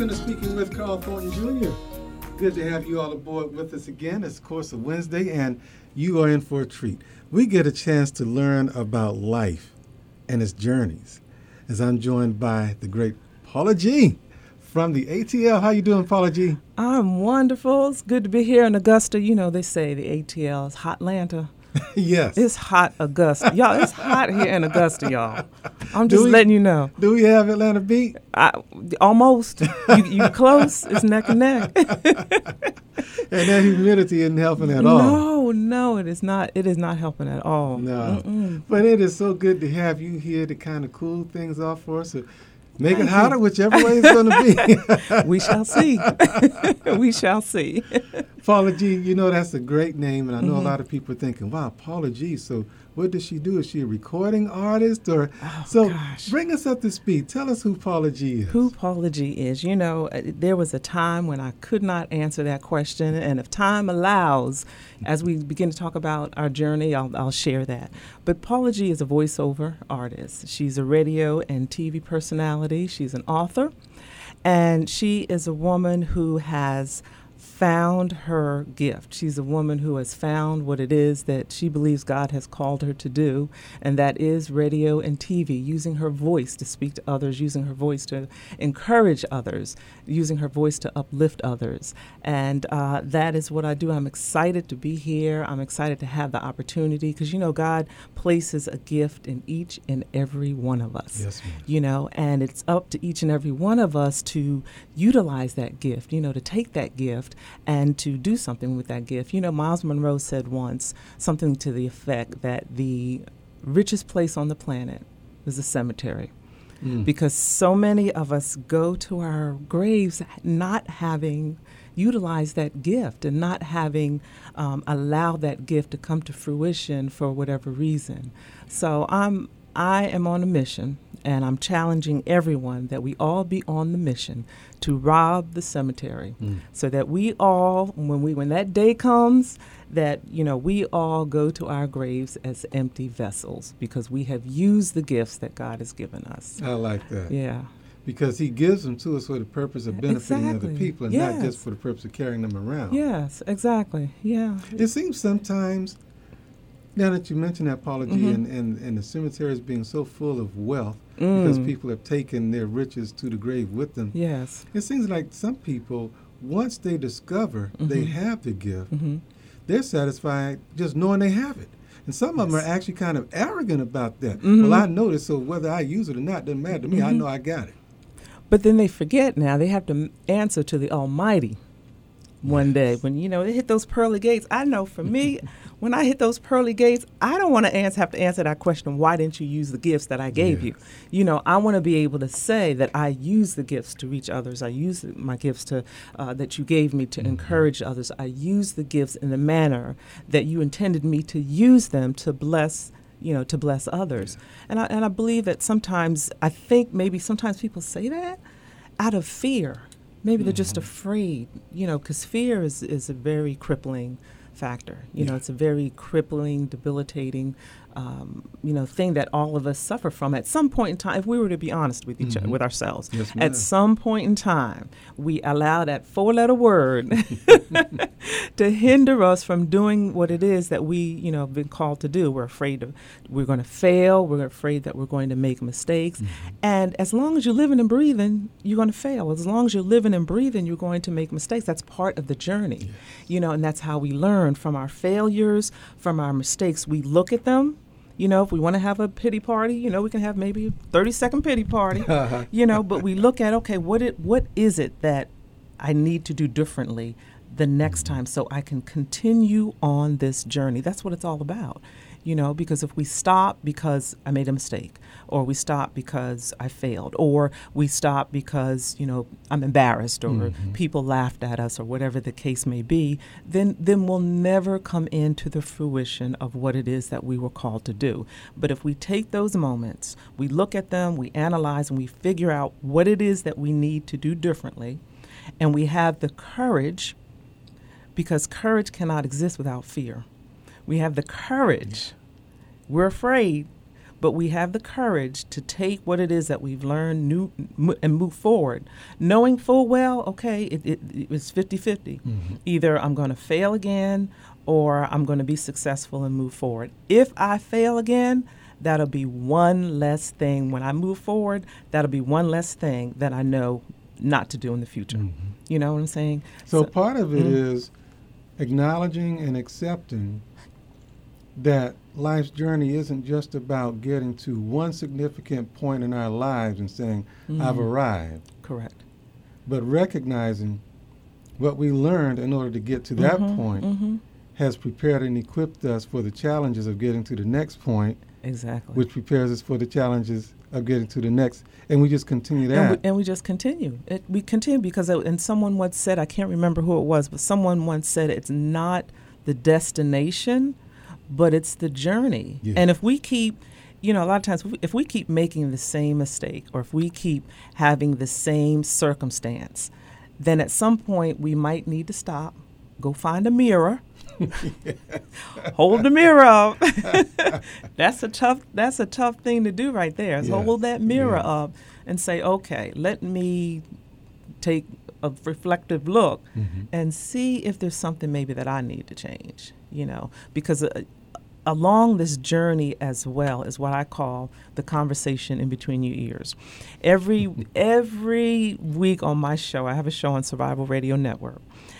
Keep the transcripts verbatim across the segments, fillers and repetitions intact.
welcome to Speaking with Carl Thornton Junior Good to have you all aboard with us again. It's, of course, a Wednesday, and you are in for a treat. We get a chance to learn about life and its journeys, as I'm joined by the great Paula G. from the A T L. How you doing, Paula G? I'm wonderful. It's good to be here in Augusta. You know, they say the A T L is hot Atlanta. Yes. It's hot Augusta. Y'all, it's hot here in Augusta, y'all. I'm just we, letting you know. Do we have Atlanta beat? I, almost. You, you close. It's neck and neck. And that humidity isn't helping at all. No, no, it is not. It is not helping at all. No. Mm-mm. But it is so good to have you here to kind of cool things off for us. So make Thank it hotter, you. whichever way it's going to be. We shall see. We shall see. Paula G, you know, that's a great name, and I know Mm-hmm. a lot of people are thinking, wow, Paula G, so what does she do? Is she a recording artist? Or Oh, So gosh. bring us up to speed. Tell us who Paula G is. Who Paula G is. You know, uh, there was a time when I could not answer that question, and if time allows, as we begin to talk about our journey, I'll, I'll share that. But Paula G is a voiceover artist. She's a radio and T V personality. She's an author, and she is a woman who has found her gift. She's a woman who has found what it is that she believes God has called her to do, and that is radio and T V, using her voice to speak to others, using her voice to encourage others, using her voice to uplift others. And uh, that is what I do. I'm excited to be here. I'm excited to have the opportunity because, you know, God places a gift in each and every one of us. Yes, ma'am. You know, and it's up to each and every one of us to utilize that gift, you know, to take that gift and to do something with that gift. You know, Miles Monroe said once something to the effect that the richest place on the planet is a cemetery. Mm. Because so many of us go to our graves not having utilized that gift and not having um, allowed that gift to come to fruition for whatever reason. So I'm I am on a mission, and I'm challenging everyone that we all be on the mission to rob the cemetery, Mm. so that we all, when we when that day comes, that you know we all go to our graves as empty vessels because we have used the gifts that God has given us. I like that. Yeah. Because he gives them to us for the purpose of benefiting other Exactly. people and Yes. not just for the purpose of carrying them around. Yes, exactly. Yeah. It seems sometimes, now that you mention that, Paula G, Mhm. and, and, and the cemeteries being so full of wealth because Mm. people have taken their riches to the grave with them, Yes. it seems like some people, once they discover they Mhm. have the gift, Mm-hmm. they're satisfied just knowing they have it. And some of them Yes. are actually kind of arrogant about that. Mhm. Well, I know this, so whether I use it or not doesn't matter to me. I Mhm. know I got it. But then they forget now they have to m- answer to the Almighty one day. When, you know, they hit those pearly gates. I know for me, when I hit those pearly gates, I don't want to answer, have to answer that question, why didn't you use the gifts that I gave Yes. you? You know, I want to be able to say that I use the gifts to reach others. I use my gifts to uh, that you gave me to Mhm. encourage others. I use the gifts in the manner that you intended me to use them to bless you know, to bless others. And I, and I believe that sometimes, I think maybe sometimes people say that out of fear. Maybe they're just Mhm. afraid, you know, because fear is, is a very crippling factor. You know, Yeah. it's a very crippling, debilitating, um, you know, thing that all of us suffer from at some point in time. If we were to be honest with each Mhm. other, with ourselves, Yes, ma'am. at some point in time, we allow that four-letter word to hinder us from doing what it is that we, you know, have been called to do. We're afraid of we're going to fail. We're afraid that we're going to make mistakes. Mhm. And as long as you're living and breathing, you're going to fail. As long as you're living and breathing, you're going to make mistakes. That's part of the journey, Yes. you know, and that's how we learn from our failures, from our mistakes. We look at them. You know, if we want to have a pity party, you know, we can have maybe a thirty-second pity party, you know, but we look at, okay, what it, what is it that I need to do differently the next time so I can continue on this journey? That's what it's all about. You know, because if we stop because I made a mistake, or we stop because I failed, or we stop because, you know, I'm embarrassed, or Mhm. people laughed at us, or whatever the case may be, then then we'll never come into the fruition of what it is that we were called to do. But if we take those moments, we look at them, we analyze, and we figure out what it is that we need to do differently, and we have the courage, because courage cannot exist without fear. We have the courage. We're afraid, but we have the courage to take what it is that we've learned new, m- and move forward, knowing full well, okay, it, it, it's fifty-fifty. Mm-hmm. Either I'm going to fail again or I'm going to be successful and move forward. If I fail again, that'll be one less thing. When I move forward, that'll be one less thing that I know not to do in the future. Mm-hmm. You know what I'm saying? So, so part of it mm-hmm. is acknowledging and accepting that life's journey isn't just about getting to one significant point in our lives and saying, mm-hmm. I've arrived. Correct. But recognizing what we learned in order to get to that mm-hmm. point mm-hmm. has prepared and equipped us for the challenges of getting to the next point. Exactly. Which prepares us for the challenges of getting to the next. And we just continue that. And we, and we just continue. It, we continue because, it, and someone once said, I can't remember who it was, but someone once said it's not the destination, but it's the journey. Yeah. And if we keep, you know, a lot of times if we keep making the same mistake or if we keep having the same circumstance, then at some point we might need to stop, go find a mirror, yes. hold the mirror up. That's a tough. That's a tough thing to do right there. Is yes. hold that mirror yeah. up and say, okay, let me take a reflective look mm-hmm. and see if there's something maybe that I need to change. You know, because uh, along this journey as well is what I call the conversation in between your ears. Every every week on my show, I have a show on Survival Radio Network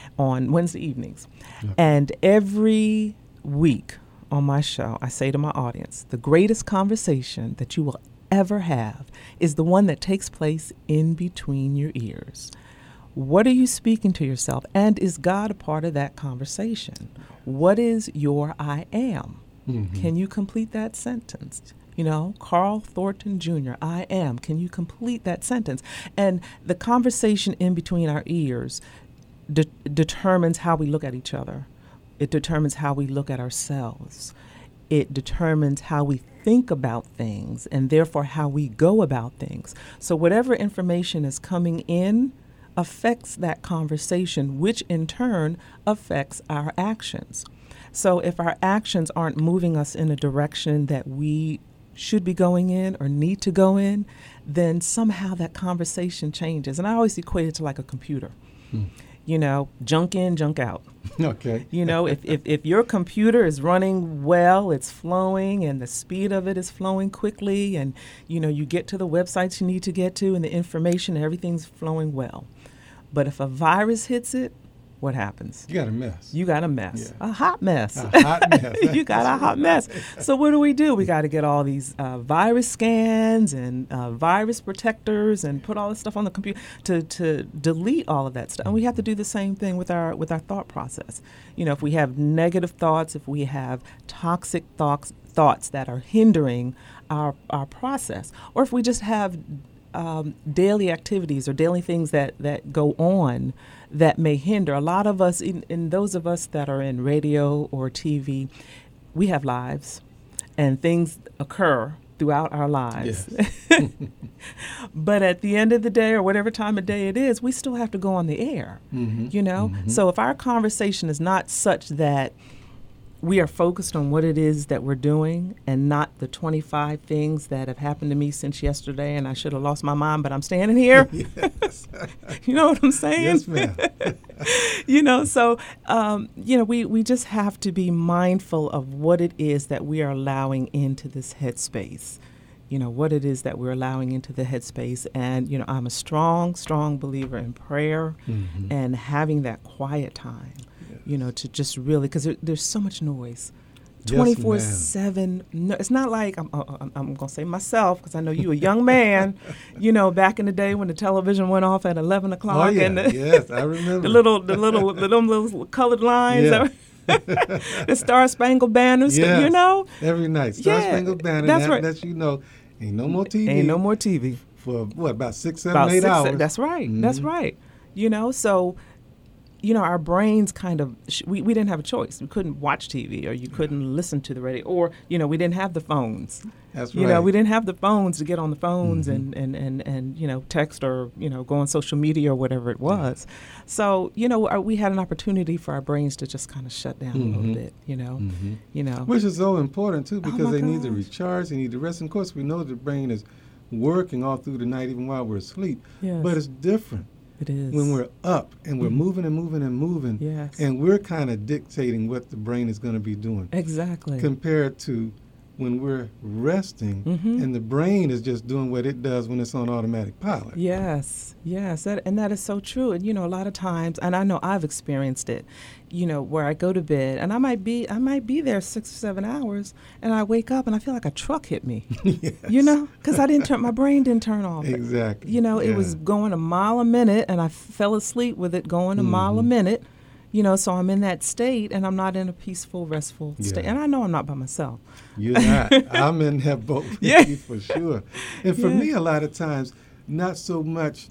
on Wednesday evenings. Okay. And every week on my show, I say to my audience, the greatest conversation that you will ever have is the one that takes place in between your ears. What are you speaking to yourself? And is God a part of that conversation? What is your I am? Mm-hmm. Can you complete that sentence? You know, Carl Thornton Junior, I am. Can you complete that sentence? And the conversation in between our ears De- determines how we look at each other. It determines how we look at ourselves. It determines how we think about things and therefore how we go about things. So whatever information is coming in affects that conversation, which in turn affects our actions. So if our actions aren't moving us in a direction that we should be going in or need to go in, then somehow that conversation changes. And I always equate it to like a computer. Hmm. You know, junk in, junk out. Okay. You know, if, if, if your computer is running well, it's flowing and the speed of it is flowing quickly and, you know, you get to the websites you need to get to and the information, everything's flowing well. But if a virus hits it, what happens? You got a mess. You got a mess. Yeah. A hot mess. A hot mess. You got a hot mess. So what do we do? We got to get all these uh, virus scans and uh, virus protectors and put all this stuff on the computer to, to delete all of that stuff. And we have to do the same thing with our with our thought process. You know, if we have negative thoughts, if we have toxic thoughts thoughts that are hindering our our process, or if we just have um, daily activities or daily things that, that go on that may hinder. A lot of us, in, in those of us that are in radio or T V, we have lives and things occur throughout our lives. Yes. But at the end of the day or whatever time of day it is, we still have to go on the air, mm-hmm. you know? Mm-hmm. So if our conversation is not such that we are focused on what it is that we're doing and not the twenty-five things that have happened to me since yesterday and I should have lost my mind, but I'm standing here. Yes. You know what I'm saying? Yes, ma'am. You know, so, um, you know, we, we just have to be mindful of what it is that we are allowing into this headspace. You know, what it is that we're allowing into the headspace. And, you know, I'm a strong, strong believer in prayer mm-hmm. and having that quiet time. You know, to just really, because there, there's so much noise, twenty-four seven. No, it's not like, I'm, I'm, I'm going to say myself, because I know you a young man, you know, back in the day when the television went off at eleven o'clock. Oh, yeah, and the, yes, I remember. the little, the little, the little, little colored lines. Yeah. The Star Spangled Banner, yes, you know? Every night, Star yeah, Spangled Banner, that's that right. lets you know, ain't no more T V. Ain't no more T V. For, what, about six, seven, about eight six, hours? That's right, mm-hmm. that's right. You know, so you know, our brains kind of, sh- we, we didn't have a choice. We couldn't watch T V, or you couldn't listen to the radio, or, you know, we didn't have the phones. That's you right. know, we didn't have the phones to get on the phones Mm-hmm. and, and, and, and, you know, text or, you know, go on social media or whatever it was. So, you know, our, we had an opportunity for our brains to just kind of shut down Mm-hmm. a little bit, you know, Mm-hmm. you know. Which is so important, too, Oh, because my they need to gosh. recharge, they need to rest. And, of course, we know the brain is working all through the night, even while we're asleep. Yes. But it's different It is. when we're up and we're Mhm. moving and moving and moving. Yes. And we're kind of dictating what the brain is going to be doing Exactly. compared to when we're resting Mhm. and the brain is just doing what it does when it's on automatic pilot. Yes, yes, that, and that is so true. And you know, a lot of times, and I know I've experienced it. You know, where I go to bed, and I might be, I might be there six or seven hours, and I wake up and I feel like a truck hit me. Yes. You know, because I didn't turn, my brain didn't turn off. Exactly. You know, it Yeah. was going a mile a minute, and I f- fell asleep with it going a mile a Mhm. minute. You know, so I'm in that state, and I'm not in a peaceful, restful state. Yeah. And I know I'm not by myself. You're not. I'm in that boat with Yeah. you for sure. And for Yeah. me, a lot of times, not so much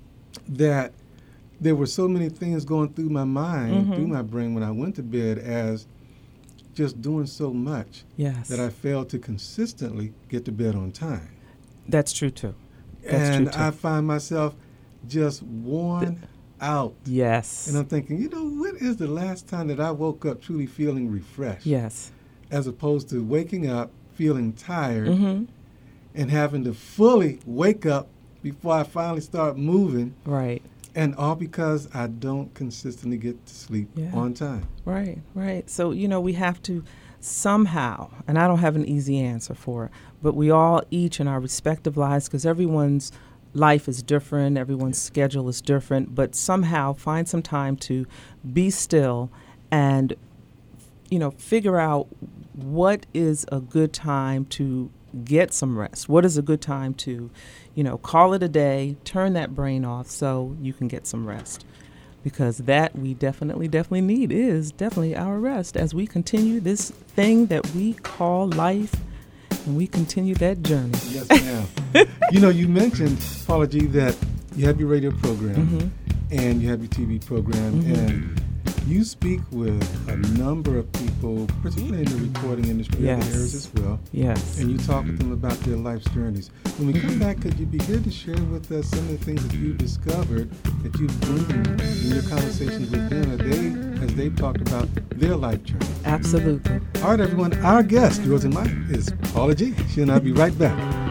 that there were so many things going through my mind, Mhm. through my brain when I went to bed, as just doing so much Yes, that I failed to consistently get to bed on time. that's true too. That's and true too. I find myself just worn out. Yes. And I'm thinking, you know, when is the last time that I woke up truly feeling refreshed? Yes. As opposed to waking up feeling tired Mm-hmm. and having to fully wake up before I finally start moving, Right. and all because I don't consistently get to sleep Yeah. on time. Right, right. So, you know, we have to somehow, and I don't have an easy answer for it, but we all each in our respective lives, because everyone's life is different, everyone's schedule is different, but somehow find some time to be still and, you know, figure out what is a good time to get some rest. What is a good time to, you know, call it a day, turn that brain off so you can get some rest. Because that we definitely, definitely need is definitely our rest as we continue this thing that we call life, and we continue that journey. Yes, ma'am. You know, you mentioned, Paula G., that you have your radio program Mhm. and you have your T V program, Mhm. and you speak with a number of people, particularly in the recording industry, Yes. other areas as well, Yes. and you talk with them about their life's journeys. When we come back, could you be here to share with us some of the things that you've discovered, that you've gleaned in your conversations with them as they, as they've talked about their life journey? Absolutely. All right, everyone, our guest, yours and mine, is Paula G. She and I'll be right back.